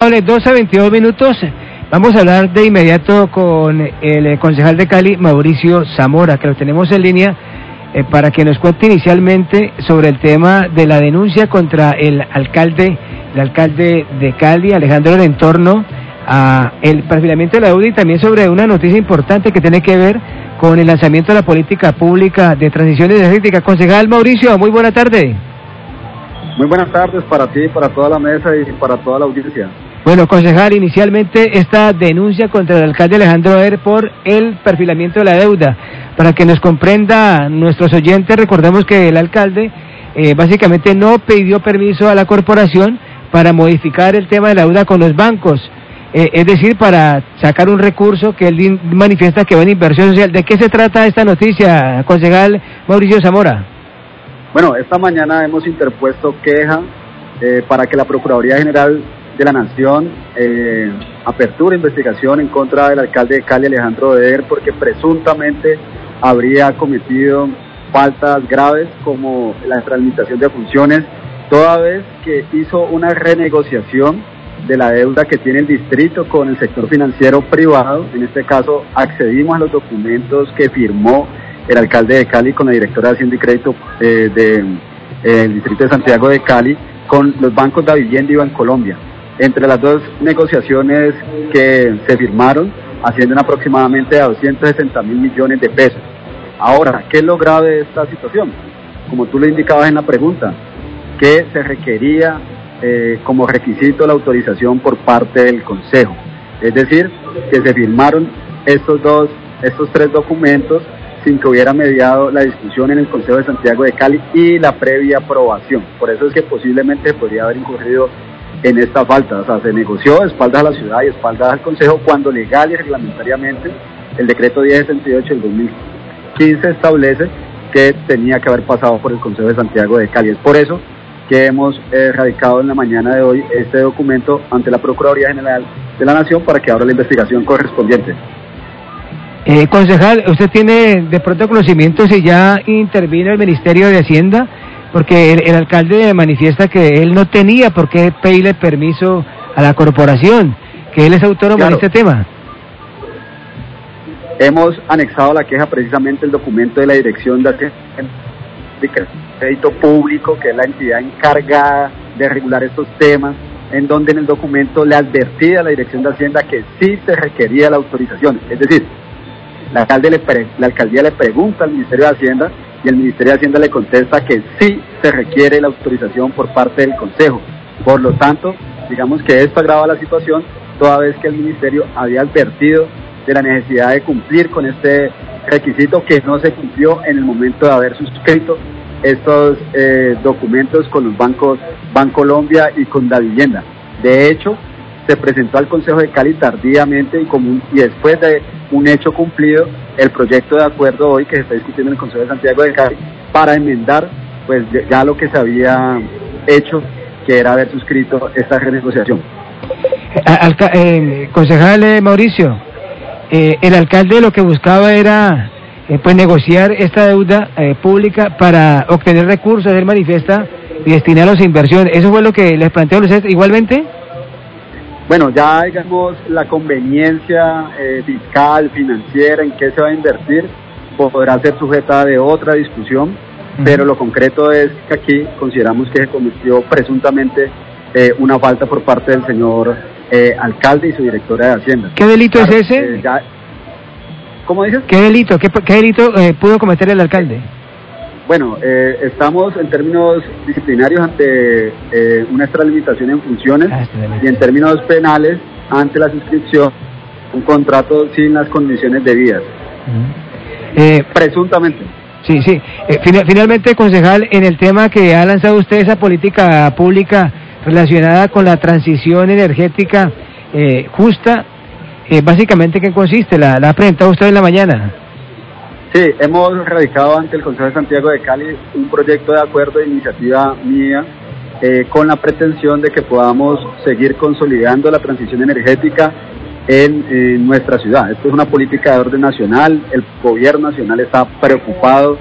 12 a 22 minutos. Vamos a hablar de inmediato con el concejal de Cali, Mauricio Zamora, que lo tenemos en línea para que nos cuente inicialmente sobre el tema de la denuncia contra el alcalde de Cali, Alejandro, en torno a el perfilamiento de la deuda y también sobre una noticia importante que tiene que ver con el lanzamiento de la política pública de transición energética. Concejal Mauricio, muy buena tarde. Muy buenas tardes para ti, para toda la mesa y para toda la audiencia. Bueno, concejal, inicialmente esta denuncia contra el alcalde Alejandro por el perfilamiento de la deuda. Para que nos comprenda nuestros oyentes, recordemos que el alcalde básicamente no pidió permiso a la corporación para modificar el tema de la deuda con los bancos. Es decir, para sacar un recurso que él manifiesta que va en inversión social. ¿De qué se trata esta noticia, concejal Mauricio Zamora? Bueno, esta mañana hemos interpuesto queja para que la Procuraduría General de la Nación aperture investigación en contra del alcalde de Cali, Alejandro, porque presuntamente habría cometido faltas graves como la extralimitación de funciones, toda vez que hizo una renegociación de la deuda que tiene el distrito con el sector financiero privado. En este caso accedimos a los documentos que firmó el alcalde de Cali con la directora de Hacienda y Crédito del distrito de Santiago de Cali, con los bancos de Vivienda y Bancolombia. Entre las dos negociaciones que se firmaron, ascienden aproximadamente a 260.000 millones de pesos. Ahora, ¿qué es lo grave de esta situación? Como tú lo indicabas en la pregunta, que se requería como requisito la autorización por parte del Consejo. Es decir, que se firmaron estos tres documentos sin que hubiera mediado la discusión en el Consejo de Santiago de Cali y la previa aprobación. Por eso es que posiblemente podría haber incurrido en esta falta. O sea, se negoció de espaldas a la ciudad y espaldas al Consejo, cuando legal y reglamentariamente el decreto 1068 del 2015 establece que tenía que haber pasado por el Consejo de Santiago de Cali. Es por eso que hemos radicado en la mañana de hoy este documento ante la Procuraduría General de la Nación para que abra la investigación correspondiente. Concejal, ¿usted tiene de pronto conocimiento si ya intervino el Ministerio de Hacienda? Porque el alcalde manifiesta que él no tenía por qué pedirle permiso a la corporación, que él es autónomo en este tema. Hemos anexado a la queja precisamente el documento de la Dirección de Crédito Público, que es la entidad encargada de regular estos temas, en donde en el documento le advertía a la Dirección de Hacienda que sí se requería la autorización. Es decir, la alcaldía le pregunta al Ministerio de Hacienda y el Ministerio de Hacienda le contesta que sí se requiere la autorización por parte del Consejo. Por lo tanto, digamos que esto agrava la situación, toda vez que el Ministerio había advertido de la necesidad de cumplir con este requisito que no se cumplió en el momento de haber suscrito estos documentos con los bancos Bancolombia y con Davivienda. De hecho, se presentó al Consejo de Cali tardíamente y después de un hecho cumplido, el proyecto de acuerdo hoy que se está discutiendo en el Consejo de Santiago de Cali para enmendar pues ya lo que se había hecho, que era haber suscrito esta renegociación. Concejal Mauricio, el alcalde lo que buscaba era pues negociar esta deuda pública para obtener recursos, él manifiesta, y destinarlos a inversión. ¿Eso fue lo que les planteó usted igualmente? Bueno, ya digamos la conveniencia fiscal, financiera, en qué se va a invertir, podrá ser sujeta de otra discusión, pero lo concreto es que aquí consideramos que se cometió presuntamente una falta por parte del señor alcalde y su directora de Hacienda. ¿Qué delito es ese? ¿Cómo dices? ¿Qué delito pudo cometer el alcalde? Bueno, estamos en términos disciplinarios ante una extralimitación en funciones y en términos penales ante la suscripción de un contrato sin las condiciones debidas. Presuntamente. Sí. Finalmente, concejal, en el tema que ha lanzado usted, esa política pública relacionada con la transición energética justa, básicamente, ¿qué consiste? ¿La ha presentado usted en la mañana? Sí, hemos radicado ante el Consejo de Santiago de Cali un proyecto de acuerdo de iniciativa mía con la pretensión de que podamos seguir consolidando la transición energética en nuestra ciudad. Esto es una política de orden nacional, el gobierno nacional está preocupado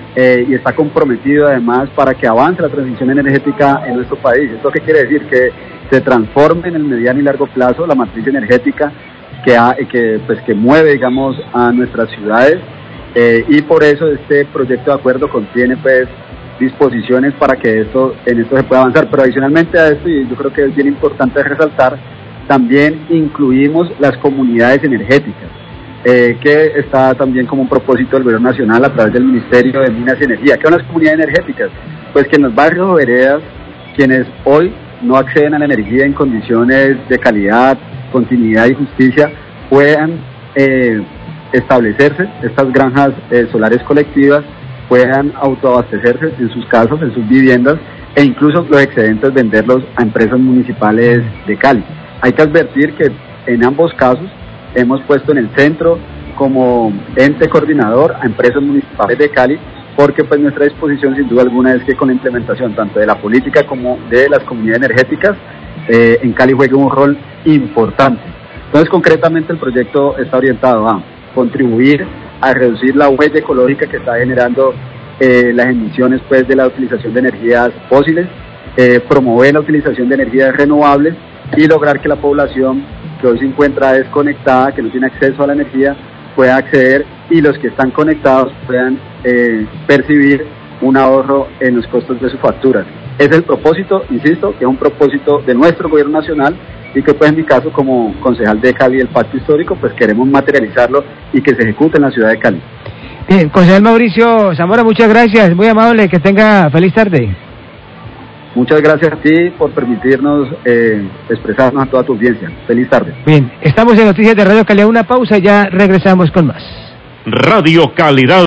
y está comprometido además para que avance la transición energética en nuestro país. ¿Esto qué quiere decir? Que se transforme en el mediano y largo plazo la matriz energética que mueve, digamos, a nuestras ciudades, y por eso este proyecto de acuerdo contiene pues disposiciones para que en esto se pueda avanzar. Pero adicionalmente a esto, y yo creo que es bien importante resaltar, también incluimos las comunidades energéticas, que está también como un propósito del Gobierno Nacional a través del Ministerio de Minas y Energía. ¿Qué son las comunidades energéticas? Pues que en los barrios o veredas, quienes hoy no acceden a la energía en condiciones de calidad, continuidad y justicia, puedan establecerse estas granjas solares colectivas, puedan autoabastecerse en sus casas, en sus viviendas, e incluso los excedentes venderlos a empresas municipales de Cali. Hay que advertir que en ambos casos hemos puesto en el centro como ente coordinador a empresas municipales de Cali, porque pues nuestra disposición sin duda alguna es que con la implementación tanto de la política como de las comunidades energéticas, en Cali juegue un rol importante. Entonces, concretamente el proyecto está orientado a contribuir a reducir la huella ecológica que está generando las emisiones pues de la utilización de energías fósiles, promover la utilización de energías renovables y lograr que la población que hoy se encuentra desconectada, que no tiene acceso a la energía, pueda acceder, y los que están conectados puedan percibir un ahorro en los costos de sus facturas. Es el propósito, insisto, que es un propósito de nuestro gobierno nacional, y que pues en mi caso como concejal de Cali del Pacto Histórico pues queremos materializarlo y que se ejecute en la ciudad de Cali. Bien, concejal Mauricio Zamora, muchas gracias, muy amable, que tenga feliz tarde. Muchas gracias a ti por permitirnos expresarnos a toda tu audiencia. Feliz tarde. Bien, estamos en Noticias de Radio Calidad, una pausa y ya regresamos con más. Radio Calidad.